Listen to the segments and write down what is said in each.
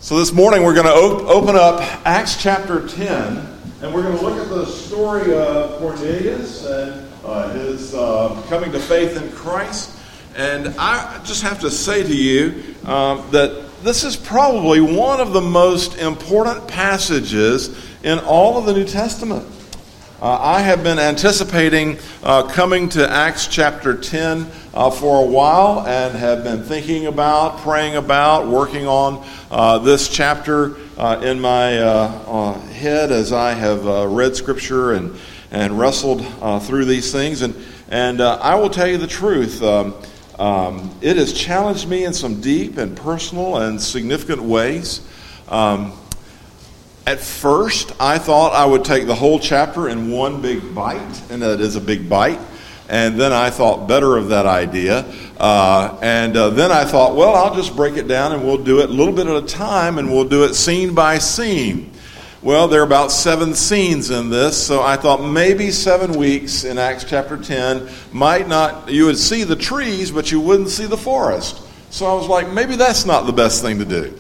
So this morning we're going to open up Acts chapter 10, and we're going to look at the story of Cornelius and his coming to faith in Christ. And I just have to say to you that this is probably one of the most important passages in all of the New Testament. I have been anticipating coming to Acts chapter 10 for a while and have been thinking about, praying about, working on this chapter in my head as I have read Scripture and wrestled through these things. And I will tell you the truth. It has challenged me in some deep and personal and significant ways. At first, I thought I would take the whole chapter in one big bite, and that is a big bite. And then I thought better of that idea. Then I thought, well, I'll just break it down and we'll do it a little bit at a time, and we'll do it scene by scene. Well, there are about 7 scenes in this, so I thought maybe 7 weeks in Acts chapter 10 might not, you would see the trees, but you wouldn't see the forest. So I was like, maybe that's not the best thing to do.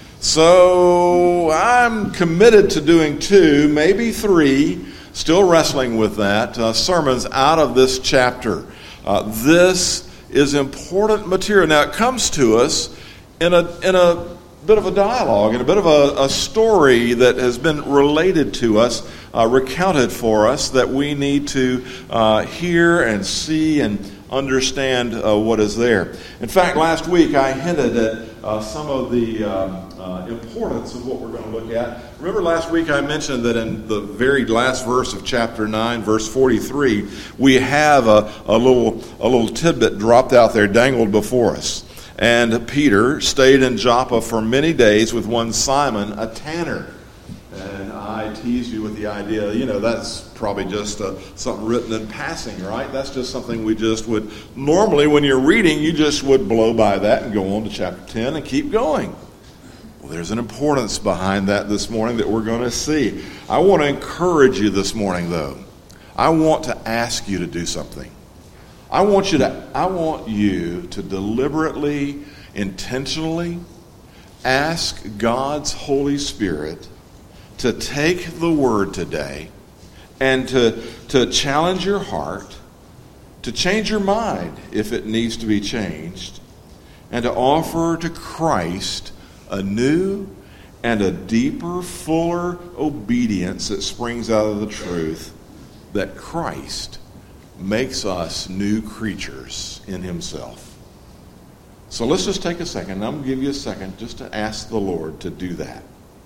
So I'm committed to doing 2, maybe 3, still wrestling with that, sermons out of this chapter. This is important material. Now it comes to us in a bit of a dialogue, in a bit of a story that has been related to us, recounted for us, that we need to hear and see and understand what is there. In fact, last week I hinted at some of the importance of what we're going to look at. Remember last week I mentioned that in the very last verse of chapter 9, verse 43, we have a little tidbit dropped out there, dangled before us. And Peter stayed in Joppa for many days with one Simon, a tanner. And I teased you with the idea, that's probably just something written in passing, right? That's just something we just would, normally when you're reading, you just would blow by that and go on to chapter 10 and keep going. Well, there's an importance behind that this morning that we're going to see. I want to encourage you this morning, though. I want to ask you to do something. I want you to deliberately, intentionally ask God's Holy Spirit to take the word today and to challenge your heart, to change your mind if it needs to be changed, and to offer to Christ a new and a deeper, fuller obedience that springs out of the truth that Christ makes us new creatures in himself. So let's just take a second. I'm going to give you a second just to ask the Lord to do that.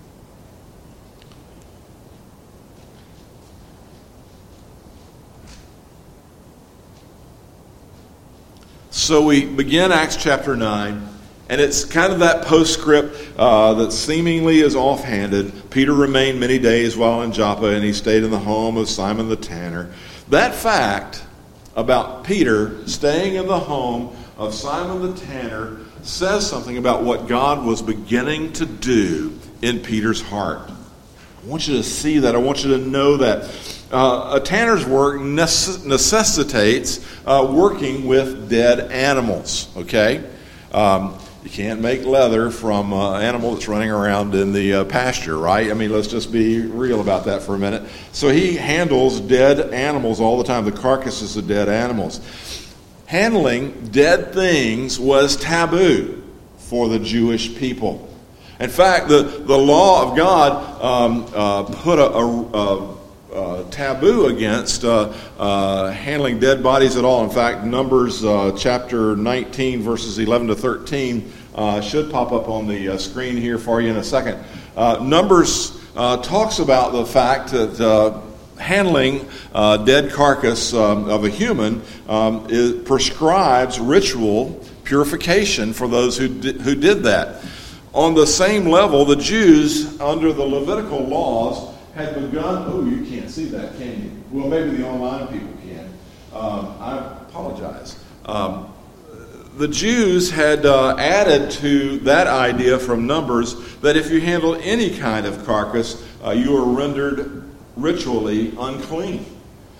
So we begin Acts chapter 9, and it's kind of that postscript that seemingly is offhanded. Peter remained many days while in Joppa, and he stayed in the home of Simon the tanner. That fact about Peter staying in the home of Simon the tanner says something about what God was beginning to do in Peter's heart. I want you to see that. I want you to know that. A tanner's work necessitates working with dead animals, okay? You can't make leather from an animal that's running around in the pasture, right? I mean, let's just be real about that for a minute. So he handles dead animals all the time, the carcasses of dead animals. Handling dead things was taboo for the Jewish people. In fact, the law of God put a taboo against handling dead bodies at all. In fact, Numbers chapter 19, verses 11 to 13 should pop up on the screen here for you in a second. Numbers talks about the fact that handling dead carcass of a human prescribes ritual purification for those who did that. On the same level, the Jews, under the Levitical laws, had begun... you can't see that, can you? Well, maybe the online people can. I apologize. The Jews had added to that idea from Numbers that if you handle any kind of carcass, you are rendered ritually unclean.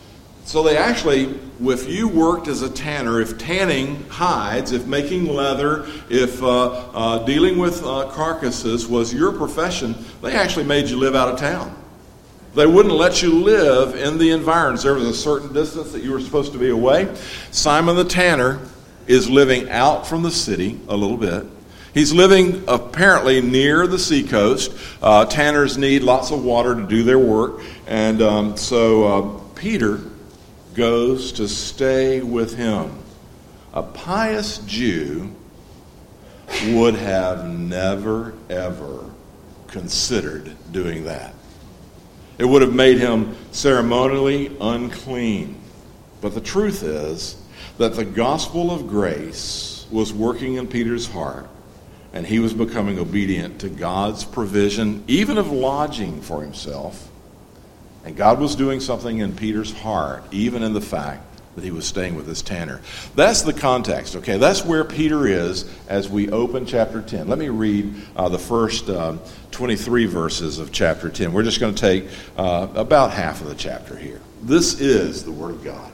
So they actually, if you worked as a tanner, if tanning hides, if making leather, if dealing with carcasses was your profession, they actually made you live out of town. They wouldn't let you live in the environs. There was a certain distance that you were supposed to be away. Simon the tanner is living out from the city a little bit. He's living apparently near the seacoast. Tanners need lots of water to do their work. And so Peter goes to stay with him. A pious Jew would have never, ever considered doing that. It would have made him ceremonially unclean. But the truth is that the gospel of grace was working in Peter's heart, and he was becoming obedient to God's provision, even of lodging for himself. And God was doing something in Peter's heart, even in the fact that he was staying with this tanner. That's the context, okay? That's where Peter is as we open chapter 10. Let me read the first 23 verses of chapter 10. We're just going to take about half of the chapter here. This is the Word of God.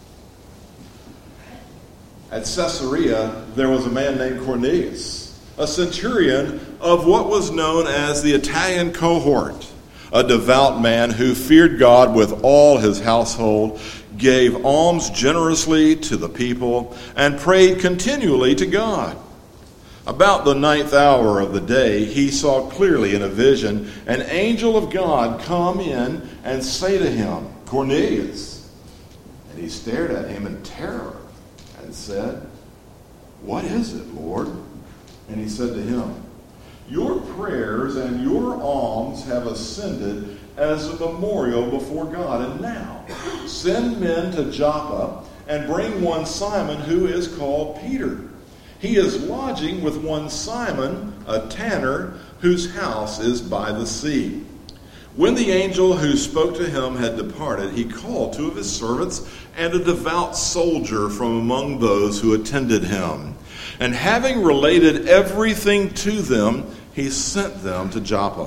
At Caesarea, there was a man named Cornelius, a centurion of what was known as the Italian cohort, a devout man who feared God with all his household, gave alms generously to the people, and prayed continually to God. About the 9th hour of the day, he saw clearly in a vision an angel of God come in and say to him, "Cornelius." And he stared at him in terror and said, "What is it, Lord?" And he said to him, "Your prayers and your alms have ascended as a memorial before God. And now send men to Joppa and bring one Simon who is called Peter. He is lodging with one Simon, a tanner, whose house is by the sea." When the angel who spoke to him had departed, he called two of his servants and a devout soldier from among those who attended him. And having related everything to them, he sent them to Joppa.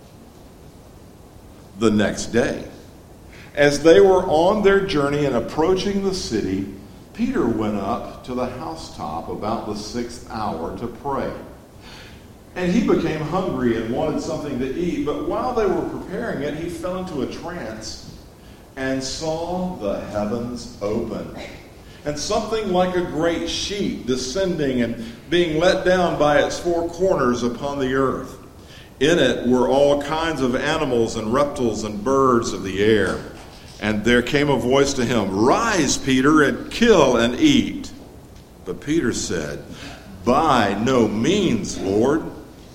The next day, as they were on their journey and approaching the city, Peter went up to the housetop about the 6th hour to pray. And he became hungry and wanted something to eat, but while they were preparing it, he fell into a trance and saw the heavens open, and something like a great sheet descending and being let down by its four corners upon the earth. In it were all kinds of animals and reptiles and birds of the air. And there came a voice to him, "Rise, Peter, and kill and eat." But Peter said, "By no means, Lord,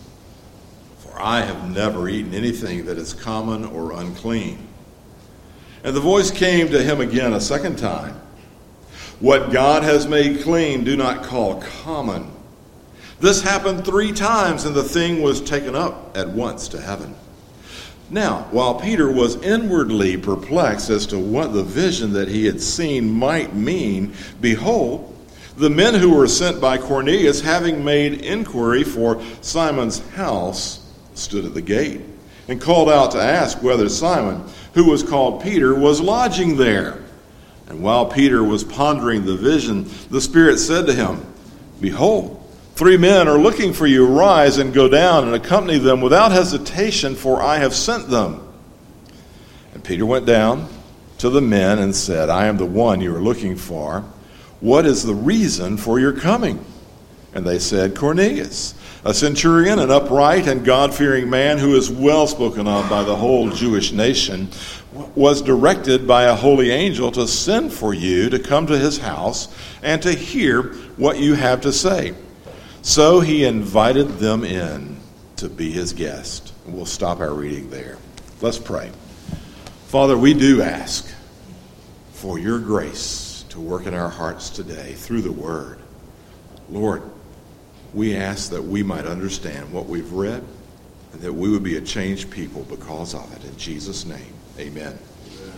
for I have never eaten anything that is common or unclean." And the voice came to him again a second time, "What God has made clean, do not call common." This happened 3 times, and the thing was taken up at once to heaven. Now, while Peter was inwardly perplexed as to what the vision that he had seen might mean, behold, the men who were sent by Cornelius, having made inquiry for Simon's house, stood at the gate and called out to ask whether Simon, who was called Peter, was lodging there. And while Peter was pondering the vision, the Spirit said to him, "Behold, 3 men are looking for you. Rise and go down and accompany them without hesitation, for I have sent them." And Peter went down to the men and said, "I am the one you are looking for. What is the reason for your coming?" And they said, "Cornelius, a centurion, an upright and God-fearing man who is well spoken of by the whole Jewish nation, was directed by a holy angel to send for you to come to his house and to hear what you have to say." So he invited them in to be his guest. We'll stop our reading there. Let's pray. Father, we do ask for your grace to work in our hearts today through the word. Lord, we ask that we might understand what we've read and that we would be a changed people because of it. In Jesus' name, amen.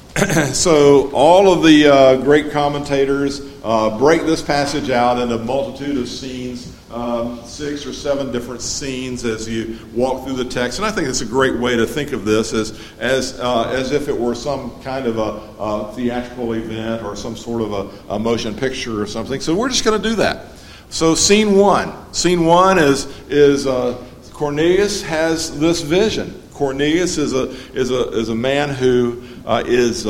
So all of the great commentators break this passage out into a multitude of scenes, 6 or 7 different scenes as you walk through the text. And I think it's a great way to think of this as if it were some kind of a theatrical event or some sort of a motion picture or something. So we're just going to do that. So scene 1. Scene 1 is Cornelius has this vision. Cornelius is a man who is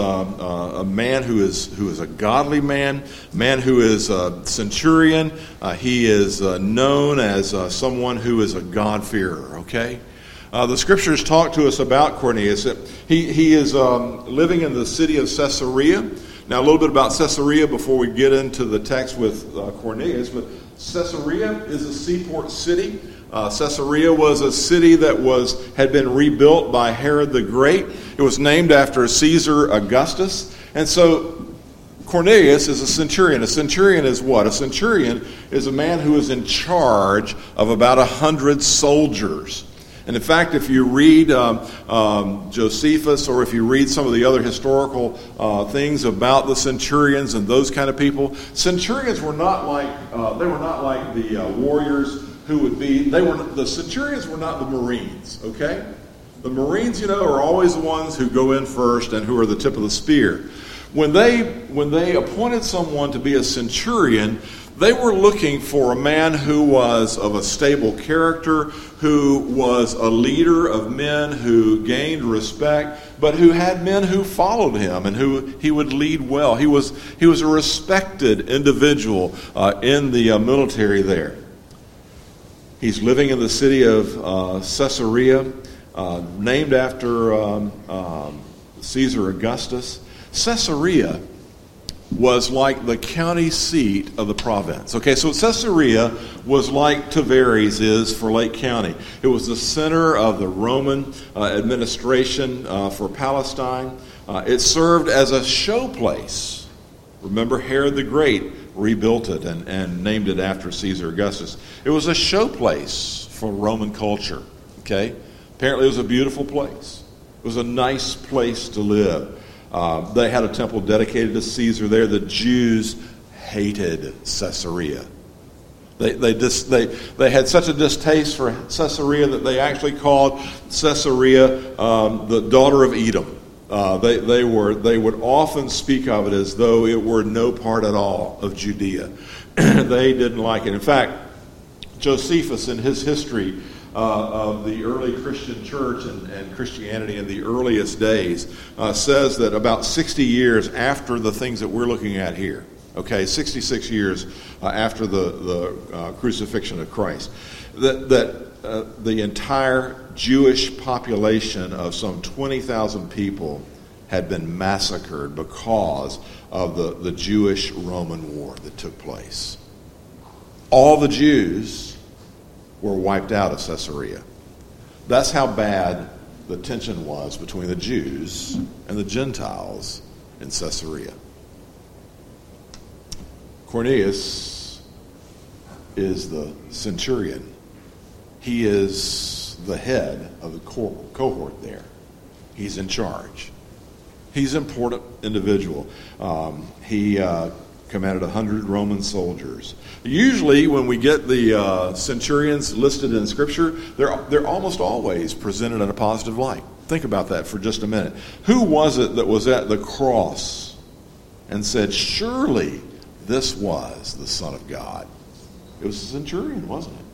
a godly man who is a centurion. He is known as someone who is a God-fearer. Okay, the scriptures talk to us about Cornelius. He is living in the city of Caesarea. Now, a little bit about Caesarea before we get into the text with Cornelius. But Caesarea is a seaport city. Caesarea was a city that had been rebuilt by Herod the Great. It was named after Caesar Augustus. And so Cornelius is a centurion. A centurion is what? A centurion is a man who is in charge of about 100 soldiers. And in fact, if you read Josephus, or if you read some of the other historical things about the centurions and those kind of people, centurions were not like the warriors who would be. The centurions were not the Marines. Okay, the Marines, are always the ones who go in first and who are the tip of the spear. When they appointed someone to be a centurion, they were looking for a man who was of a stable character, who was a leader of men, who gained respect, but who had men who followed him and who he would lead well. He was a respected individual in the military there. He's living in the city of Caesarea, named after Caesar Augustus. Caesarea was like the county seat of the province. Okay, so Caesarea was like Tavares is for Lake County. It was the center of the Roman administration for Palestine. It served as a show place. Remember, Herod the Great rebuilt it and named it after Caesar Augustus. It was a show place for Roman culture. Okay, apparently it was a beautiful place. It was a nice place to live. They had a temple dedicated to Caesar there. The Jews hated Caesarea. They had such a distaste for Caesarea that they actually called Caesarea the daughter of Edom. They would often speak of it as though it were no part at all of Judea. They didn't like it. In fact, Josephus, in his history of the early Christian church and Christianity in the earliest days, says that about 60 years after the things that we're looking at here, 66 years after the crucifixion of Christ, that the entire Jewish population of some 20,000 people had been massacred because of the Jewish-Roman war that took place. All the Jews were wiped out of Caesarea. That's how bad the tension was between the Jews and the Gentiles in Caesarea. Cornelius is the centurion. He is the head of the cohort there. He's in charge. He's an important individual. He commanded 100 Roman soldiers. Usually when we get the centurions listed in Scripture, they're almost always presented in a positive light. Think about that for just a minute. Who was it that was at the cross and said, surely this was the Son of God? It was the centurion, wasn't it?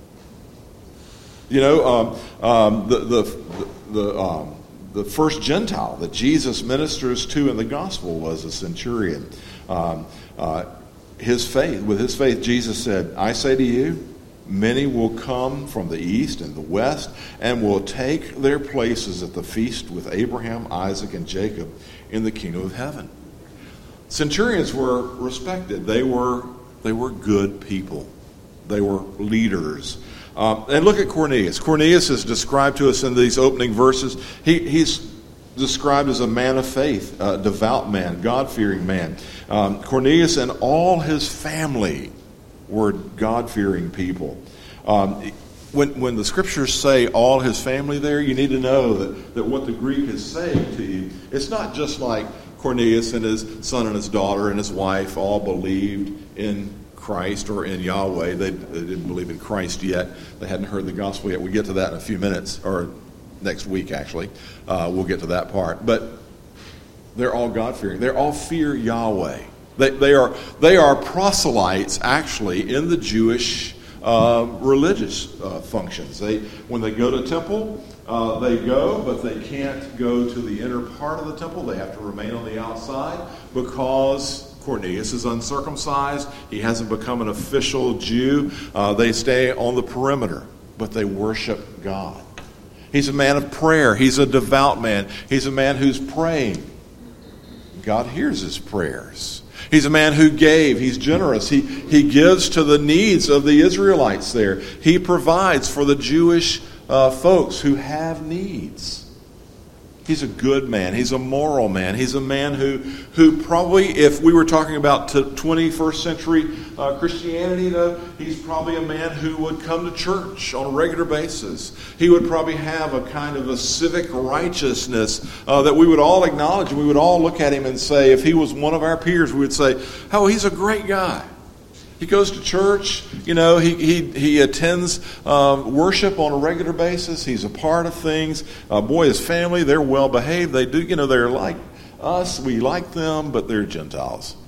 The first Gentile that Jesus ministers to in the gospel was a centurion. With his faith, Jesus said, I say to you, many will come from the east and the west and will take their places at the feast with Abraham, Isaac, and Jacob in the kingdom of heaven. Centurions were respected. They were good people. They were leaders. And look at Cornelius. Cornelius is described to us in these opening verses. He's described as a man of faith, a devout man, God-fearing man. Cornelius and all his family were God-fearing people. When the scriptures say all his family there, you need to know that what the Greek is saying to you, it's not just like Cornelius and his son and his daughter and his wife all believed in Christ or in Yahweh. They didn't believe in Christ yet. They hadn't heard the gospel yet. We'll get to that in a few minutes, or next week actually. We'll get to that part. But they're all God-fearing. They all fear Yahweh. They are proselytes actually in the Jewish religious functions. When they go to temple, they go, but they can't go to the inner part of the temple. They have to remain on the outside because Cornelius is uncircumcised. He hasn't become an official Jew. They stay on the perimeter, but they worship God. He's a man of prayer. He's a devout man. He's a man who's praying. God hears his prayers. He's a man who gave. He's generous. He gives to the needs of the Israelites there. He provides for the Jewish folks who have needs. He's a good man. He's a moral man. He's a man who probably, if we were talking about 21st century Christianity, he's probably a man who would come to church on a regular basis. He would probably have a kind of a civic righteousness that we would all acknowledge. We would all look at him and say, if he was one of our peers, we would say, oh, he's a great guy. He goes to church, he attends worship on a regular basis. He's a part of things. Boy, his family, they're well behaved. They do, they're like us. We like them, but they're Gentiles.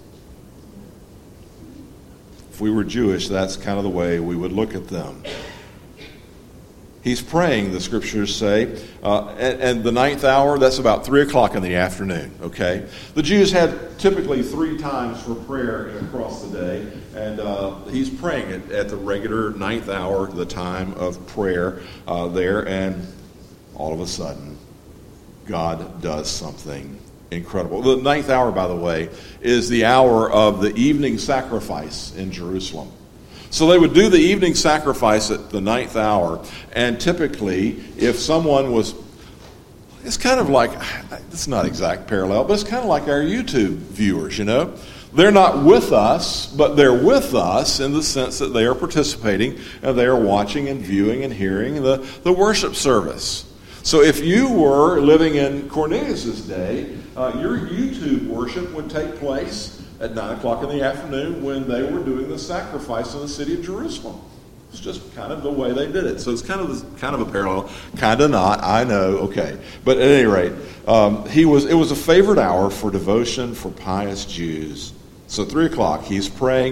If we were Jewish, that's kind of the way we would look at them. He's praying, the scriptures say, and the ninth hour, that's about 3 o'clock in the afternoon, okay? The Jews had typically 3 times for prayer across the day, and he's praying at the regular ninth hour, the time of prayer there, and all of a sudden, God does something incredible. The ninth hour, by the way, is the hour of the evening sacrifice in Jerusalem. So they would do the evening sacrifice at the ninth hour, and typically, if someone was, it's kind of like, it's not exact parallel, but it's kind of like our YouTube viewers, They're not with us, but they're with us in the sense that they are participating, and they are watching and viewing and hearing the worship service. So if you were living in Cornelius' day, your YouTube worship would take place at 9 o'clock in the afternoon when they were doing the sacrifice in the city of Jerusalem. It's just kind of the way they did it. So it's kind of a parallel. Kind of not, I know, okay. But at any rate, it was a favorite hour for devotion for pious Jews. So 3 o'clock, he's praying,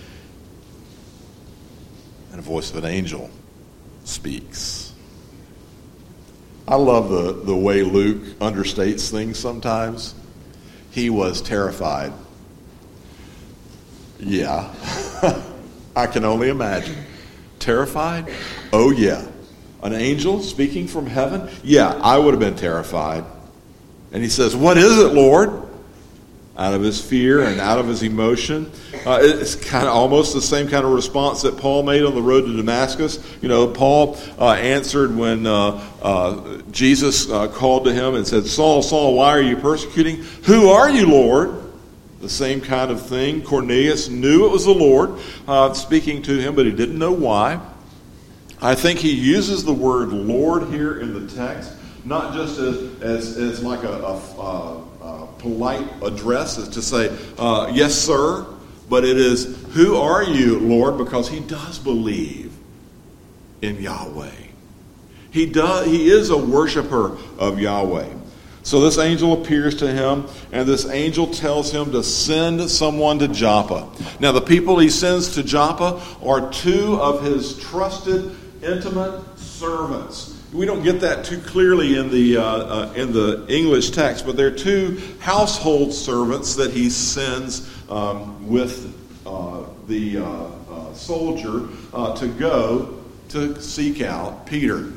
and a voice of an angel speaks. I love the way Luke understates things sometimes. He was terrified. Yeah, I can only imagine. Terrified? Oh yeah. An angel speaking from heaven? Yeah, I would have been terrified. And he says, what is it, Lord? Out of his fear and out of his emotion. It's kind of almost the same kind of response that Paul made on the road to Damascus. Paul answered when Jesus called to him and said, Saul, Saul, why are you persecuting? Who are you, Lord? The same kind of thing. Cornelius knew it was the Lord speaking to him, but he didn't know why. I think he uses the word Lord here in the text, not just as like a polite address, as to say, yes, sir, but it is, who are you, Lord? Because he does believe in Yahweh. He is a worshiper of Yahweh. So this angel appears to him, and this angel tells him to send someone to Joppa. Now, the people he sends to Joppa are 2 of his trusted, intimate servants. We don't get that too clearly in the English text, but they're 2 household servants that he sends with the soldier to go to seek out Peter.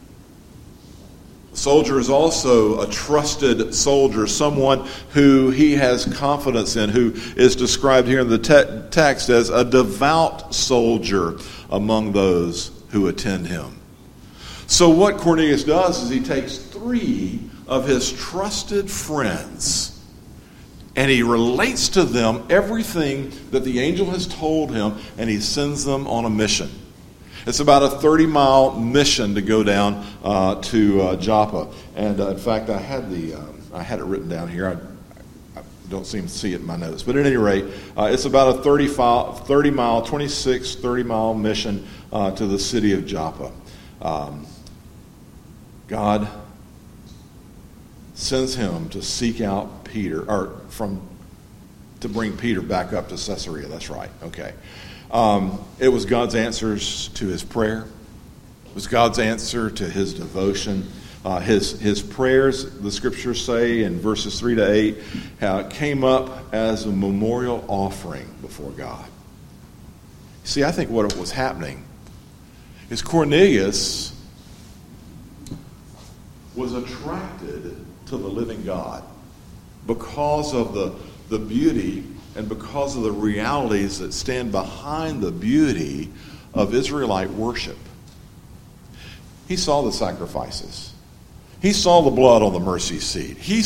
Soldier is also a trusted soldier, someone who he has confidence in, who is described here in the text as a devout soldier among those who attend him. So what Cornelius does is he takes 3 of his trusted friends and he relates to them everything that the angel has told him, and he sends them on a mission. It's about a 30-mile mission to go down to Joppa. And in fact, I had it written down here. I don't seem to see it in my notes. But at any rate, it's about a 30-mile mission to the city of Joppa. God sends him to seek out Peter, to bring Peter back up to Caesarea. That's right. Okay. It was God's answers to his prayer. It was God's answer to his devotion. His prayers, the scriptures say in verses 3 to 8, came up as a memorial offering before God. See, I think what was happening is Cornelius was attracted to the living God because of the beauty and because of the realities that stand behind the beauty of Israelite worship. He saw the sacrifices. He saw the blood on the mercy seat. He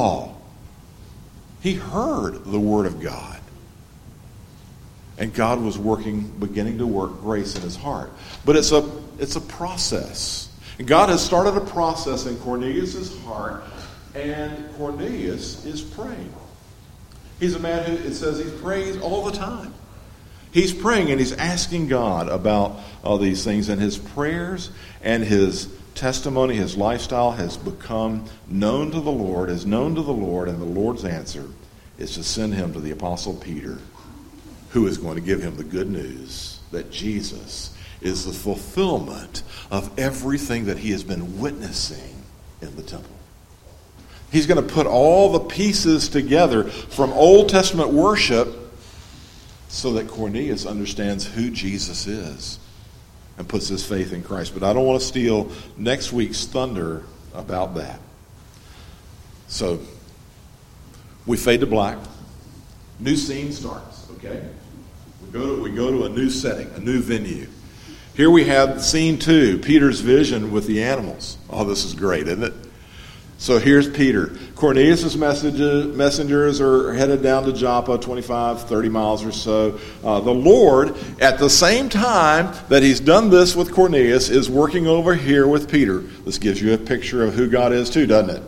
heard the word of God. And God was beginning to work grace in his heart. But it's a process. And God has started a process in Cornelius' heart, and Cornelius is praying. He's a man who, it says, he prays all the time. He's praying and he's asking God about all these things, and his prayers and his testimony, his lifestyle has become known to the Lord, and the Lord's answer is to send him to the Apostle Peter, who is going to give him the good news that Jesus is the fulfillment of everything that he has been witnessing in the temple. He's going to put all the pieces together from Old Testament worship so that Cornelius understands who Jesus is and puts his faith in Christ. But I don't want to steal next week's thunder about that. So, we fade to black. New scene starts, okay? We go to a new setting, a new venue. Here we have scene 2, Peter's vision with the animals. Oh, this is great, isn't it? So here's Peter. Cornelius' messengers are headed down to Joppa, 25, 30 miles or so. The Lord, at the same time that he's done this with Cornelius, is working over here with Peter. This gives you a picture of who God is too, doesn't it?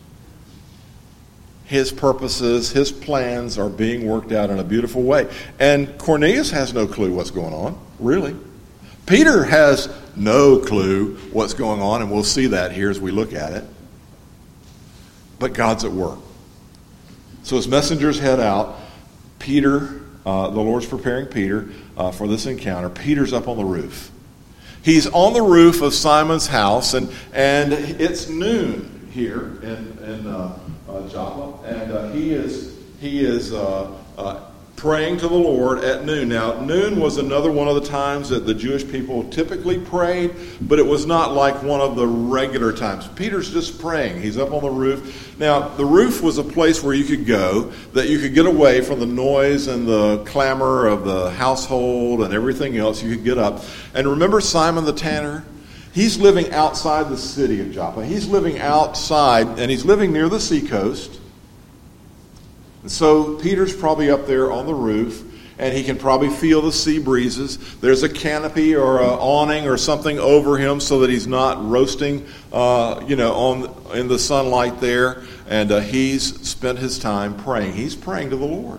His purposes, his plans are being worked out in a beautiful way. And Cornelius has no clue what's going on, really. Peter has no clue what's going on, and we'll see that here as we look at it. But God's at work. So his messengers head out. Peter, the Lord's preparing Peter for this encounter. Peter's up on the roof. He's on the roof of Simon's house, and it's noon here in Joppa, and he is praying to the Lord at noon. Now, noon was another one of the times that the Jewish people typically prayed, but it was not like one of the regular times. Peter's just praying. He's up on the roof. Now, the roof was a place where you could go, that you could get away from the noise and the clamor of the household and everything else. You could get up. And remember Simon the tanner? He's living outside the city of Joppa. He's living outside, and he's living near the seacoast. And so Peter's probably up there on the roof, and he can probably feel the sea breezes. There's a canopy or an awning or something over him so that he's not roasting, in the sunlight there. And he's spent his time praying. He's praying to the Lord.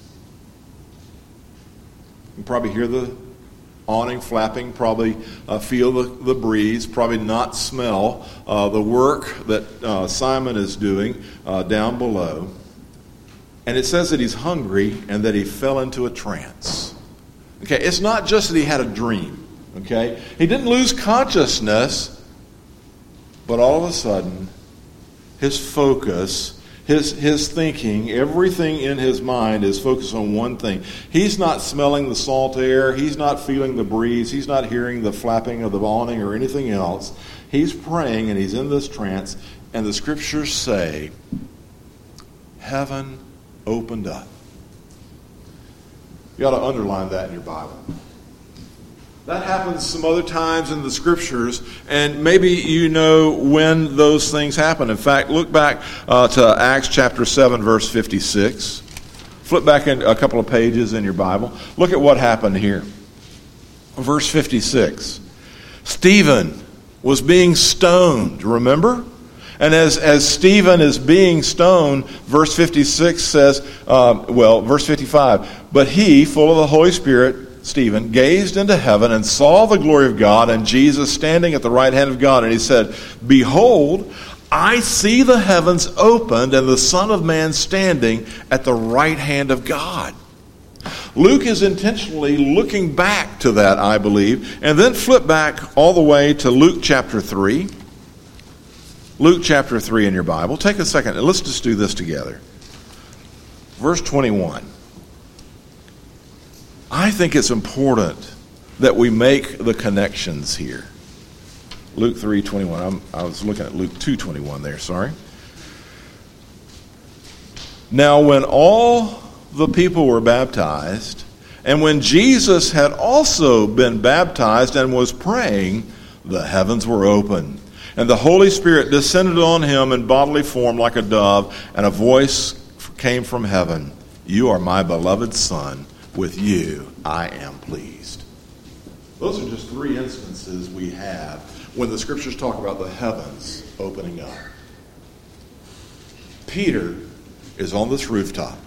You can probably hear the awning flapping, probably feel the breeze, probably not smell the work that Simon is doing down below. And it says that he's hungry and that he fell into a trance. Okay, it's not just that he had a dream. Okay, he didn't lose consciousness, but all of a sudden, his focus, his thinking, everything in his mind is focused on one thing. He's not smelling the salt air. He's not feeling the breeze. He's not hearing the flapping of the awning or anything else. He's praying and he's in this trance. And the scriptures say, heaven opened up. You ought to underline that in your Bible. That happens some other times in the scriptures, and maybe you know when those things happen. In fact, look back to Acts chapter 7, verse 56. Flip back in a couple of pages in your Bible. Look at what happened here. Verse 56. Stephen was being stoned, remember? And as Stephen is being stoned, verse 56 says, verse 55, but he, full of the Holy Spirit, Stephen, gazed into heaven and saw the glory of God and Jesus standing at the right hand of God. And he said, behold, I see the heavens opened and the Son of Man standing at the right hand of God. Luke is intentionally looking back to that, I believe, and then flip back all the way to Luke chapter 3. Luke chapter 3 in your Bible. Take a second and let's just do this together. Verse 21. I think it's important that we make the connections here. Luke 3:21. I was looking at Luke 2:21 there, sorry. Now when all the people were baptized, and when Jesus had also been baptized and was praying, the heavens were opened. And the Holy Spirit descended on him in bodily form like a dove, and a voice came from heaven, you are my beloved Son, with you I am pleased. Those are just three instances we have when the Scriptures talk about the heavens opening up. Peter is on this rooftop.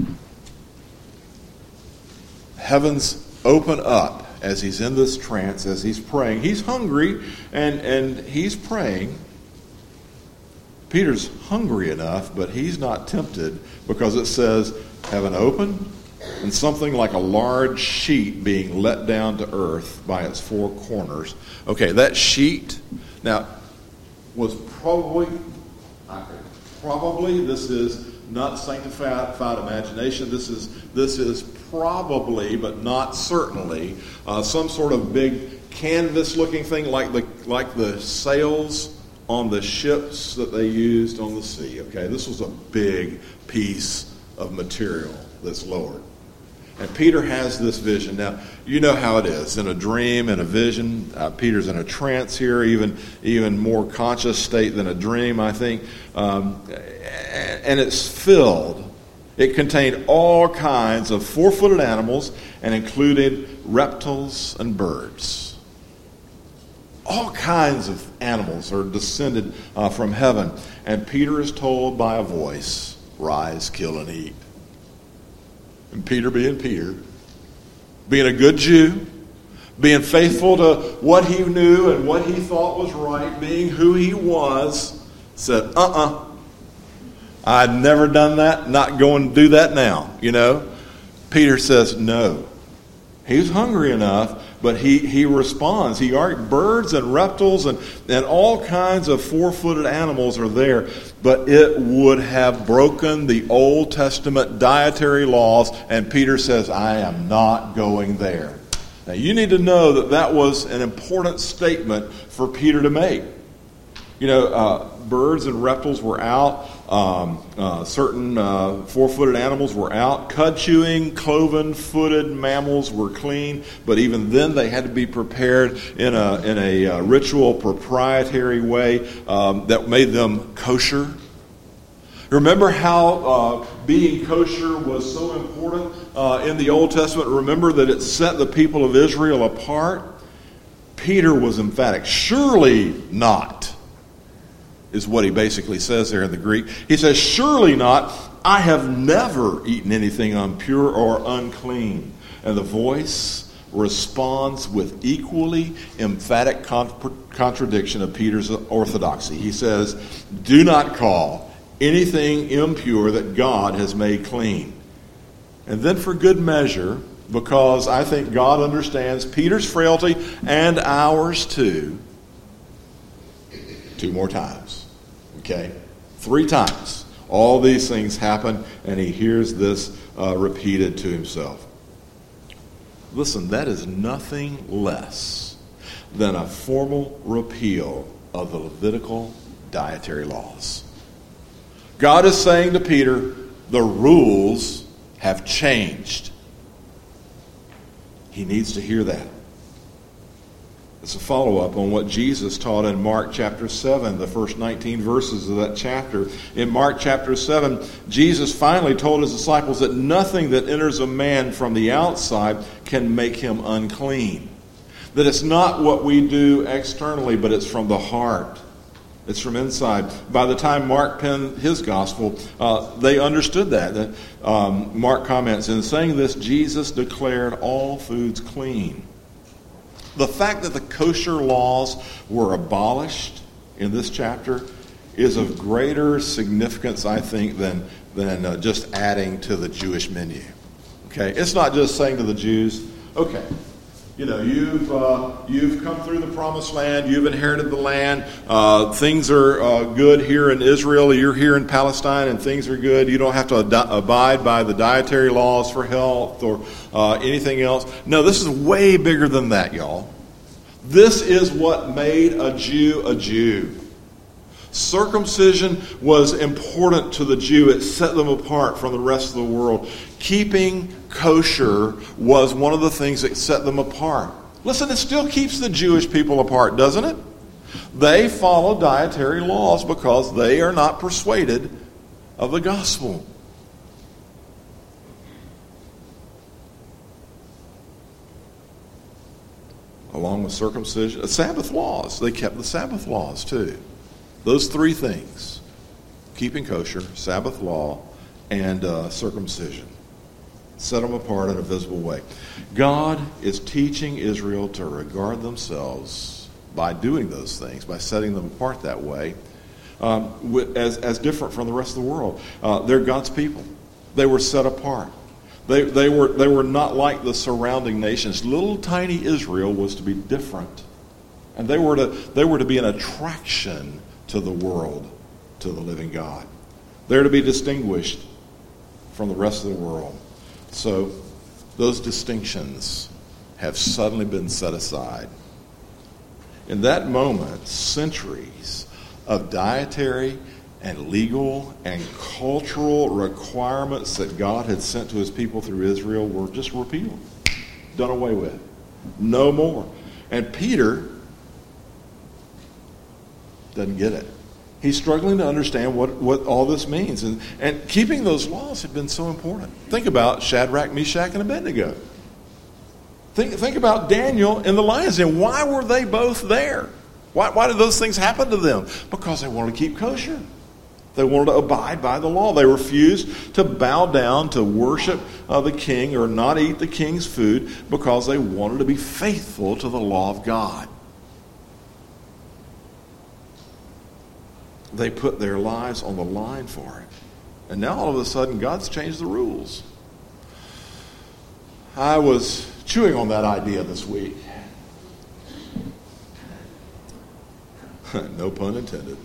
Heavens open up as he's in this trance, as he's praying. He's hungry and he's praying. Peter's hungry enough, but he's not tempted because it says heaven opened and something like a large sheet being let down to earth by its four corners. Okay, that sheet now was probably, this is not sanctified imagination. This is probably, but not certainly, some sort of big canvas-looking thing like the sails on the ships that they used on the sea. Okay, this was a big piece of material that's lowered. And Peter has this vision. Now, you know how it is. In a dream, in a vision, Peter's in a trance here, even more conscious state than a dream, I think. And it's filled. It contained all kinds of four-footed animals and included reptiles and birds. All kinds of animals are descended from heaven. And Peter is told by a voice, rise, kill, and eat. And Peter being a good Jew, being faithful to what he knew and what he thought was right, being who he was, said, I'd never done that, not going to do that now, Peter says no. He's hungry enough, but he responds. Birds and reptiles and all kinds of four-footed animals are there, but it would have broken the Old Testament dietary laws, and Peter says, I am not going there. Now, you need to know that was an important statement for Peter to make. Birds and reptiles were out. Certain four-footed animals were out. Cud-chewing, cloven-footed mammals were clean, but even then they had to be prepared in a ritual, proprietary way that made them kosher. Remember how being kosher was so important in the Old Testament? Remember that it set the people of Israel apart? Peter was emphatic. Surely not, is what he basically says there in the Greek. He says, surely not. I have never eaten anything impure or unclean. And the voice responds with equally emphatic contradiction of Peter's orthodoxy. He says, do not call anything impure that God has made clean. And then for good measure, because I think God understands Peter's frailty and ours too, 2 more times. Okay? 3 times. All these things happen, and he hears this repeated to himself. Listen, that is nothing less than a formal repeal of the Levitical dietary laws. God is saying to Peter, the rules have changed. He needs to hear that. It's a follow-up on what Jesus taught in Mark chapter 7, the first 19 verses of that chapter. In Mark chapter 7, Jesus finally told his disciples that nothing that enters a man from the outside can make him unclean. That it's not what we do externally, but it's from the heart. It's from inside. By the time Mark penned his gospel, they understood that. Mark comments, in saying this, Jesus declared all foods clean. The fact that the kosher laws were abolished in this chapter is of greater significance, I think, than just adding to the Jewish menu. Okay, it's not just saying to the Jews, okay, you've come through the promised land, you've inherited the land, things are good here in Israel, you're here in Palestine, and things are good. You don't have to abide by the dietary laws for health or anything else. No, this is way bigger than that, y'all. This is what made a Jew a Jew. Circumcision was important to the Jew. It set them apart from the rest of the world. Keeping kosher was one of the things that set them apart. Listen, it still keeps the Jewish people apart, doesn't it? They follow dietary laws because they are not persuaded of the gospel. Along with circumcision, Sabbath laws. They kept the Sabbath laws too. Those three things: keeping kosher, Sabbath law, and circumcision. Set them apart in a visible way. God is teaching Israel to regard themselves by doing those things, by setting them apart that way, as different from the rest of the world. They're God's people. They were set apart. They were not like the surrounding nations. Little tiny Israel was to be different, and they were to be an attraction to the world, to the living God. They're to be distinguished from the rest of the world. So those distinctions have suddenly been set aside. In that moment, centuries of dietary and legal and cultural requirements that God had sent to his people through Israel were just repealed, done away with. No more. And Peter doesn't get it. He's struggling to understand what all this means. And keeping those laws had been so important. Think about Shadrach, Meshach, and Abednego. Think about Daniel in the lion's den. Why were they both there? Why did those things happen to them? Because they wanted to keep kosher. They wanted to abide by the law. They refused to bow down to worship the king or not eat the king's food because they wanted to be faithful to the law of God. They put their lives on the line for it. And now all of a sudden, God's changed the rules. I was chewing on that idea this week. No pun intended.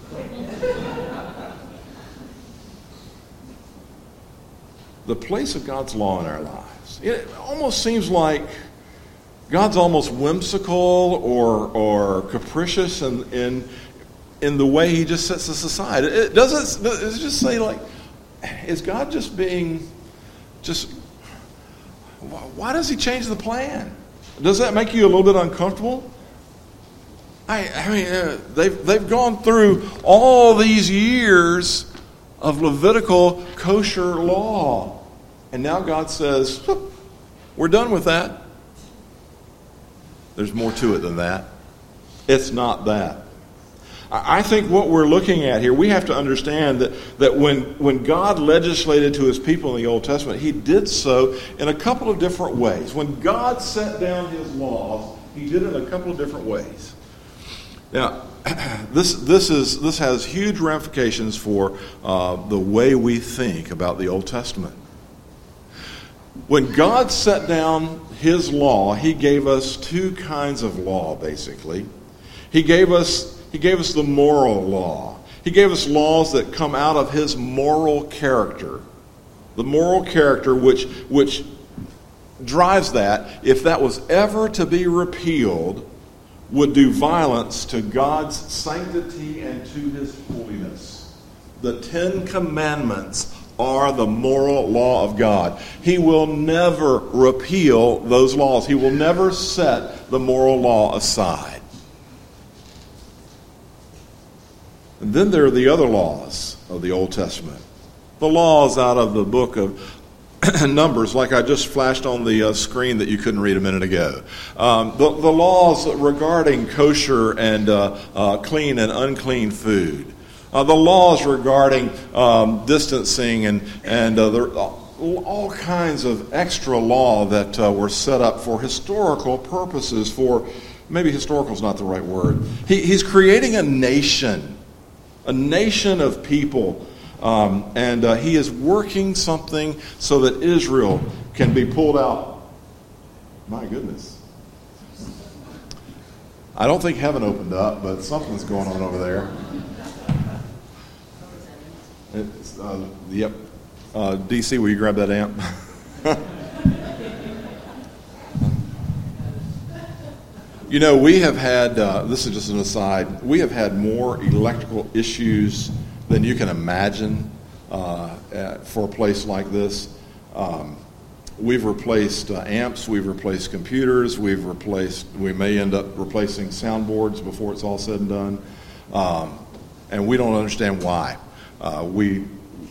The place of God's law in our lives. It almost seems like God's almost whimsical or capricious in the way he just sets us aside. It doesn't. It's just say like, is God just being just? Why does he change the plan? Does that make you a little bit uncomfortable? I mean, they've gone through all these years of Levitical kosher law, and now God says, we're done with that. There's more to it than that. It's not that. I think what we're looking at here, we have to understand that when God legislated to his people in the Old Testament, he did so in a couple of different ways. When God set down his laws, he did it in a couple of different ways. Now, this has huge ramifications for the way we think about the Old Testament. When God set down his law, he gave us two kinds of law, basically. He gave us the moral law. He gave us laws that come out of his moral character. The moral character which drives that, if that was ever to be repealed, would do violence to God's sanctity and to his holiness. The 10 Commandments are the moral law of God. He will never repeal those laws. He will never set the moral law aside. And then there are the other laws of the Old Testament. The laws out of the book of Numbers, like I just flashed on the screen that you couldn't read a minute ago. The laws regarding kosher and clean and unclean food. The laws regarding distancing and all kinds of extra law that were set up for historical purposes. For maybe historical is not the right word. He's creating a nation of people. And he is working something so that Israel can be pulled out. My goodness. I don't think heaven opened up, but something's going on over there. It's, yep. DC, will you grab that amp? You know, we have had, this is just an aside, we have had more electrical issues than you can imagine for a place like this. We've replaced amps, we've replaced computers, we may end up replacing soundboards before it's all said and done. And we don't understand why. We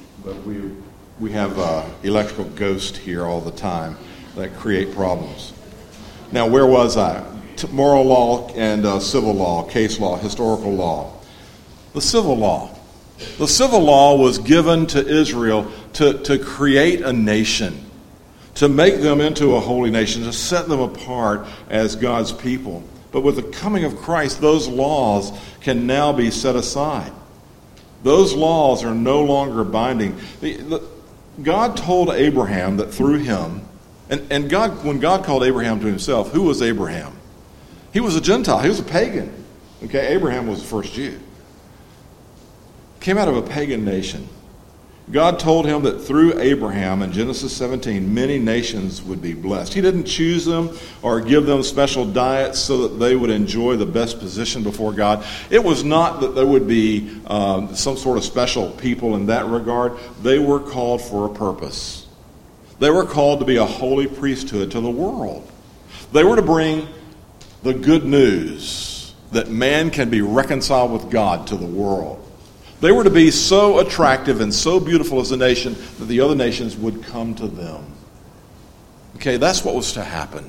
have electrical ghosts here all the time that create problems. Now, where was I? Moral law and civil law, case law, historical law. The civil law. The civil law was given to Israel to create a nation, to make them into a holy nation, to set them apart as God's people. But with the coming of Christ, those laws can now be set aside. Those laws are no longer binding. God told Abraham that through him, and God, when God called Abraham to himself, who was Abraham? He was a Gentile. He was a pagan. Okay, Abraham was the first Jew. Came out of a pagan nation. God told him that through Abraham in Genesis 17, many nations would be blessed. He didn't choose them or give them special diets so that they would enjoy the best position before God. It was not that there would be some sort of special people in that regard. They were called for a purpose. They were called to be a holy priesthood to the world. They were to bring the good news that man can be reconciled with God to the world. They were to be so attractive and so beautiful as a nation that the other nations would come to them. Okay, that's what was to happen.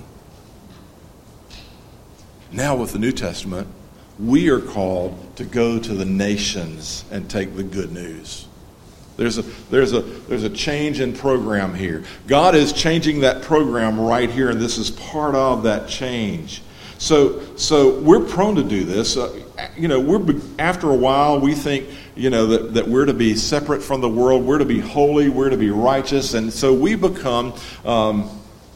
Now with the New Testament, we are called to go to the nations and take the good news. There's a change in program here. God is changing that program right here, and this is part of that change. So we're prone to do this. After a while, we think, that we're to be separate from the world. We're to be holy. We're to be righteous. And so we become a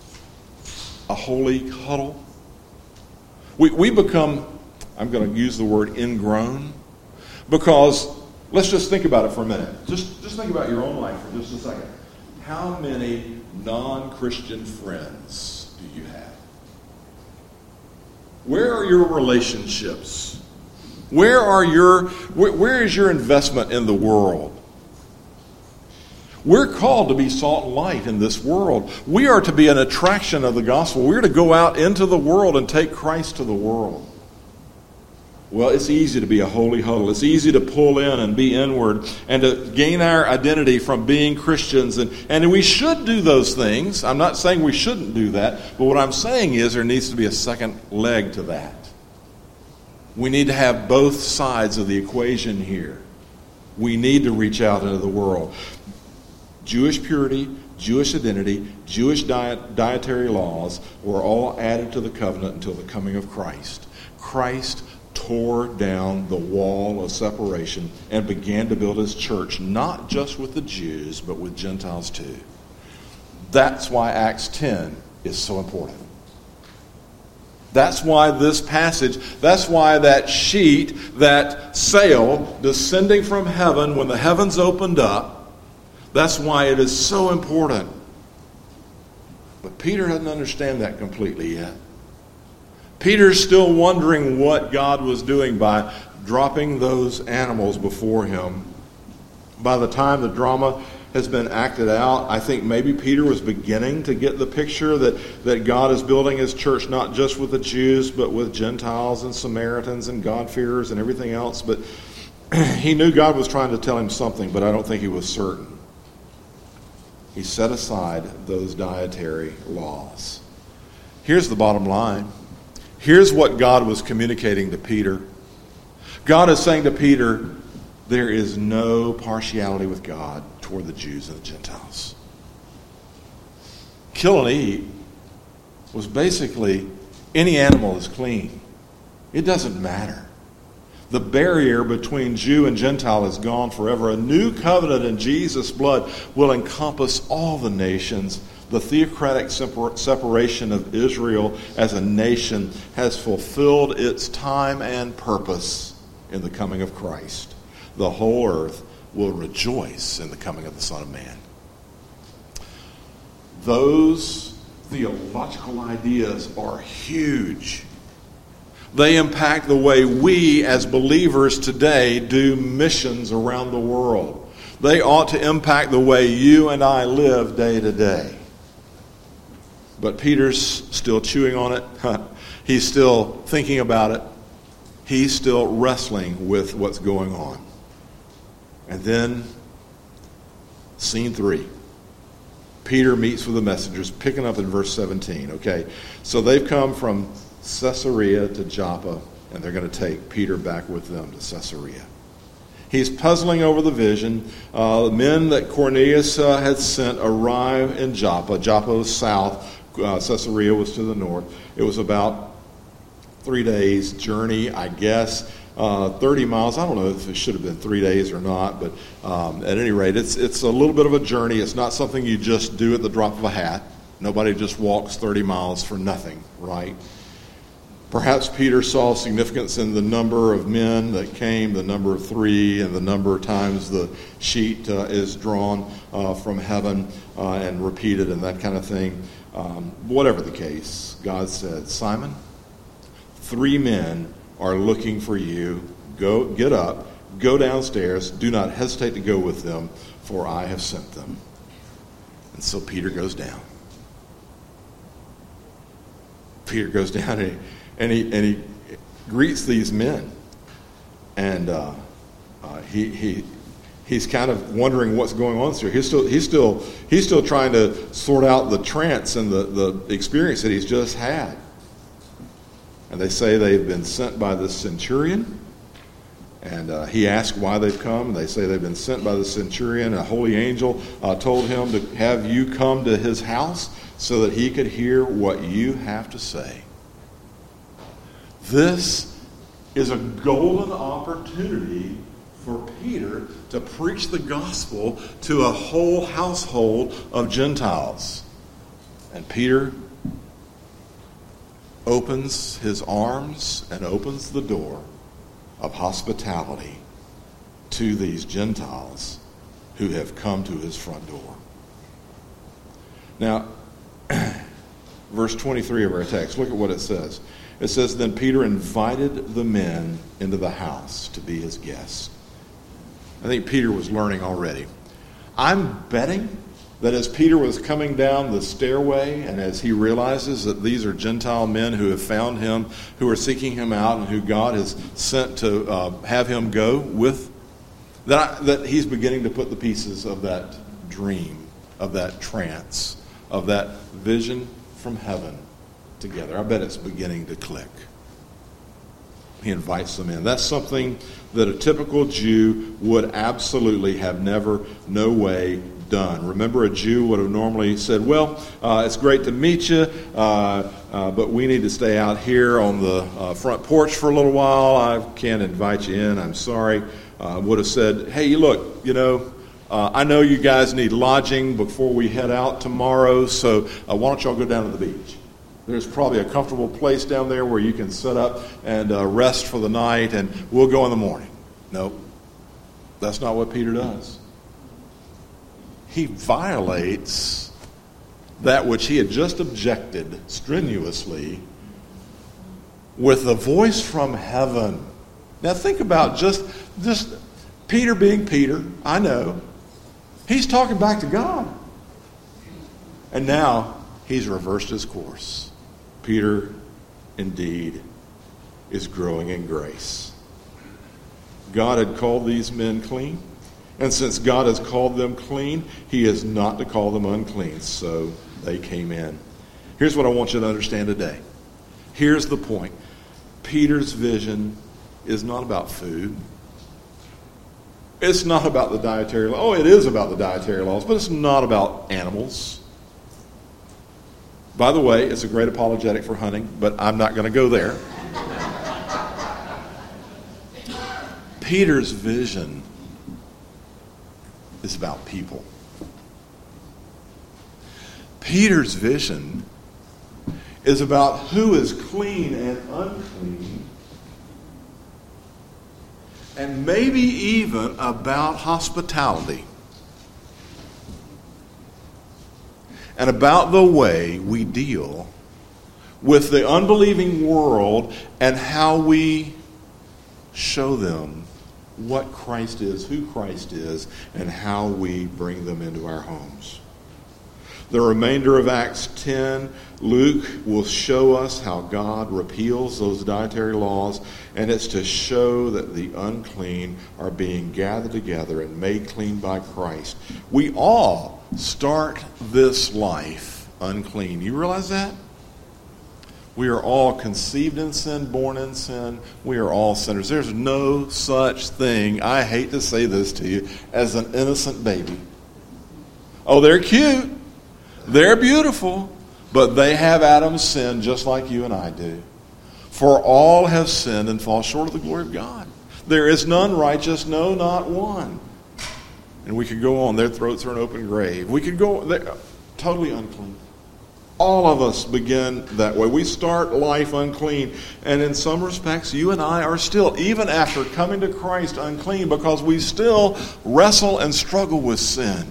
holy huddle. We become, I'm going to use the word ingrown, because let's just think about it for a minute. Just think about your own life for just a second. How many non-Christian friends do you have? Where are your relationships? Where is your investment in the world? We're called to be salt and light in this world. We are to be an attraction of the gospel. We're to go out into the world and take Christ to the world. Well, it's easy to be a holy huddle. It's easy to pull in and be inward and to gain our identity from being Christians. And we should do those things. I'm not saying we shouldn't do that. But what I'm saying is there needs to be a second leg to that. We need to have both sides of the equation here. We need to reach out into the world. Jewish purity, Jewish identity, Jewish dietary laws were all added to the covenant until the coming of Christ. Christ tore down the wall of separation and began to build his church, not just with the Jews, but with Gentiles too. That's why Acts 10 is so important. That's why this passage, that's why that sheet, that sail descending from heaven when the heavens opened up, that's why it is so important. But Peter doesn't understand that completely yet. Peter's still wondering what God was doing by dropping those animals before him. By the time the drama has been acted out, I think maybe Peter was beginning to get the picture that God is building his church not just with the Jews, but with Gentiles and Samaritans and God-fearers and everything else. But he knew God was trying to tell him something, but I don't think he was certain. He set aside those dietary laws. Here's the bottom line. Here's what God was communicating to Peter. God is saying to Peter, there is no partiality with God toward the Jews and the Gentiles. Kill and eat was basically any animal is clean. It doesn't matter. The barrier between Jew and Gentile is gone forever. A new covenant in Jesus' blood will encompass all the nations. The theocratic separation of Israel as a nation has fulfilled its time and purpose in the coming of Christ. The whole earth will rejoice in the coming of the Son of Man. Those theological ideas are huge. They impact the way we as believers today do missions around the world. They ought to impact the way you and I live day to day. But Peter's still chewing on it. He's still thinking about it. He's still wrestling with what's going on. And then, scene 3. Peter meets with the messengers, picking up in verse 17. Okay, so they've come from Caesarea to Joppa, and they're going to take Peter back with them to Caesarea. He's puzzling over the vision. The men that Cornelius had sent arrive in Joppa. Joppa was south. Caesarea was to the north. It was about 3 days journey, I guess. 30 miles. I don't know if it should have been 3 days or not, but at any rate, it's a little bit of a journey. It's not something you just do at the drop of a hat. Nobody just walks 30 miles for nothing, right? Perhaps Peter saw significance in the number of men that came, the number of 3, and the number of times the sheet is drawn from heaven and repeated and that kind of thing. Whatever the case, God said, Simon, 3 men are looking for you. Go, get up, go downstairs. Do not hesitate to go with them, for I have sent them. And so Peter goes down. Peter goes down and he greets these men, and he's kind of wondering what's going on here. He's still trying to sort out the trance and the experience that he's just had. And they say they've been sent by the centurion. And he asks why they've come. They say they've been sent by the centurion. A holy angel told him to have you come to his house so that he could hear what you have to say. This is a golden opportunity for Peter to preach the gospel to a whole household of Gentiles. And Peter opens his arms and opens the door of hospitality to these Gentiles who have come to his front door. Now, verse 23 of our text, look at what it says. It says, then Peter invited the men into the house to be his guests. I think Peter was learning already. I'm betting that as Peter was coming down the stairway and as he realizes that these are Gentile men who have found him, who are seeking him out, and who God has sent to have him go with, that he's beginning to put the pieces of that dream, of that trance, of that vision from heaven together. I bet it's beginning to click. He invites them in. That's something that a typical Jew would absolutely have never, no way done. Remember, a Jew would have normally said, well, it's great to meet you, but we need to stay out here on the front porch for a little while. I can't invite you in. I'm sorry. Would have said, hey, look, I know you guys need lodging before we head out tomorrow, so why don't y'all go down to the beach? There's probably a comfortable place down there where you can set up and rest for the night, and we'll go in the morning. Nope. That's not what Peter does. He violates that which he had just objected strenuously with a voice from heaven. Now think about just Peter being Peter. I know. He's talking back to God. And now he's reversed his course. Peter, indeed, is growing in grace. God had called these men clean. And since God has called them clean, he is not to call them unclean. So they came in. Here's what I want you to understand today. Here's the point. Peter's vision is not about food. It's not about the dietary law. Oh, it is about the dietary laws, but it's not about animals. By the way, it's a great apologetic for hunting, but I'm not going to go there. Peter's vision is about people. Peter's vision is about who is clean and unclean, and maybe even about hospitality, and about the way we deal with the unbelieving world and how we show them what Christ is, who Christ is, and how we bring them into our homes. The remainder of Acts 10, Luke will show us how God repeals those dietary laws, and it's to show that the unclean are being gathered together and made clean by Christ. We all start this life unclean. You realize that? We are all conceived in sin, born in sin. We are all sinners. There's no such thing, I hate to say this to you, as an innocent baby. Oh, they're cute. They're beautiful. But they have Adam's sin just like you and I do. For all have sinned and fall short of the glory of God. There is none righteous, no, not one. And we could go on. Their throats are an open grave. We could go, they're totally unclean. All of us begin that way. We start life unclean. And in some respects, you and I are still, even after coming to Christ, unclean because we still wrestle and struggle with sin.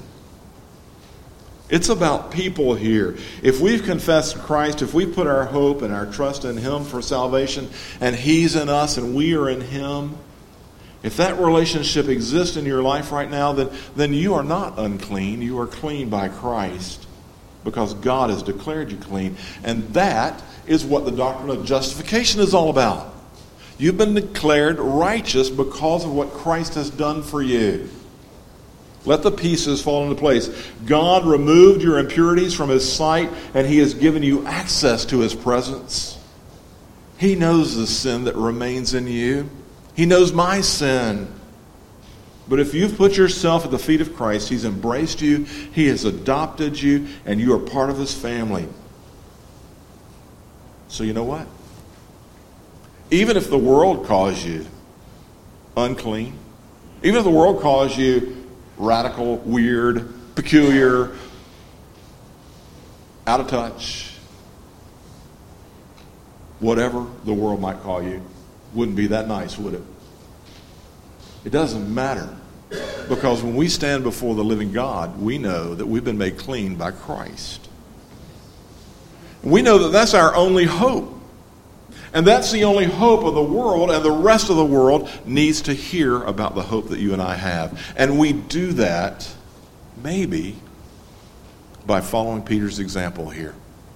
It's about people here. If we've confessed Christ, if we put our hope and our trust in him for salvation, and he's in us and we are in him, if that relationship exists in your life right now, then you are not unclean. You are clean by Christ because God has declared you clean. And that is what the doctrine of justification is all about. You've been declared righteous because of what Christ has done for you. Let the pieces fall into place. God removed your impurities from his sight, and he has given you access to his presence. He knows the sin that remains in you. He knows my sin. But if you've put yourself at the feet of Christ, he's embraced you, he has adopted you, and you are part of his family. So you know what? Even if the world calls you unclean, even if the world calls you radical, weird, peculiar, out of touch, whatever the world might call you, wouldn't be that nice, would it? It doesn't matter. Because when we stand before the living God, we know that we've been made clean by Christ. And we know that that's our only hope. And that's the only hope of the world, and the rest of the world needs to hear about the hope that you and I have. And we do that, maybe, by following Peter's example here.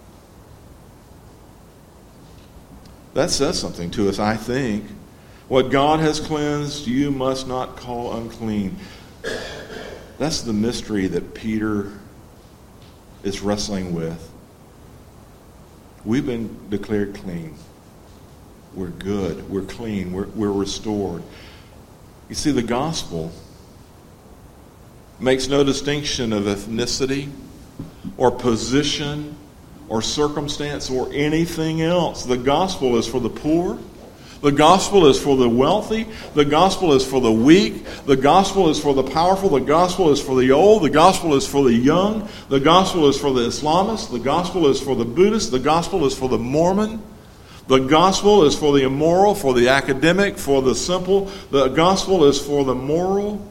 That says something to us, I think. What God has cleansed, you must not call unclean. That's the mystery that Peter is wrestling with. We've been declared clean. We're good. We're clean. We're restored. You see, the gospel makes no distinction of ethnicity or position or circumstance or anything else. The gospel is for the poor. The gospel is for the wealthy. The gospel is for the weak. The gospel is for the powerful. The gospel is for the old. The gospel is for the young. The gospel is for the Islamists. The gospel is for the Buddhists. The gospel is for the Mormon. The gospel is for the immoral, for the academic, for the simple. The gospel is for the moral.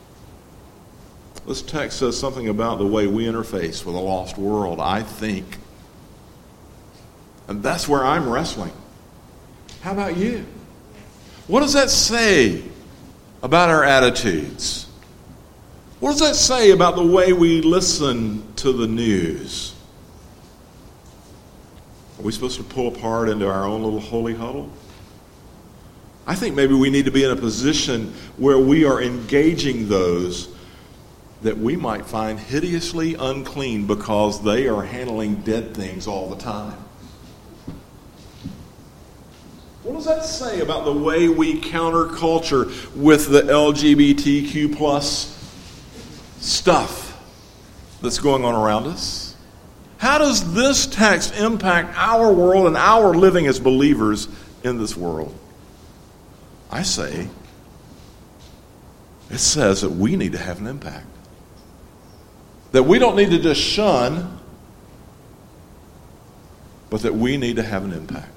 This text says something about the way we interface with a lost world, I think. And that's where I'm wrestling. How about you? What does that say about our attitudes? What does that say about the way we listen to the news? Are we supposed to pull apart into our own little holy huddle? I think maybe we need to be in a position where we are engaging those that we might find hideously unclean because they are handling dead things all the time. What does that say about the way we counter culture with the LGBTQ plus stuff that's going on around us? How does this text impact our world and our living as believers in this world? I say, it says that we need to have an impact. That we don't need to just shun, but that we need to have an impact.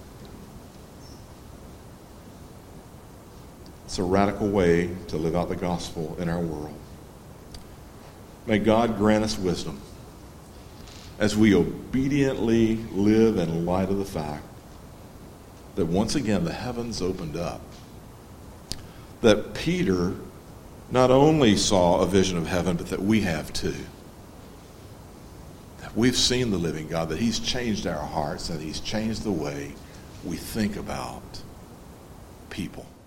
It's a radical way to live out the gospel in our world. May God grant us wisdom as we obediently live in light of the fact that once again the heavens opened up. That Peter not only saw a vision of heaven, but that we have too. That we've seen the living God, that he's changed our hearts, and he's changed the way we think about people.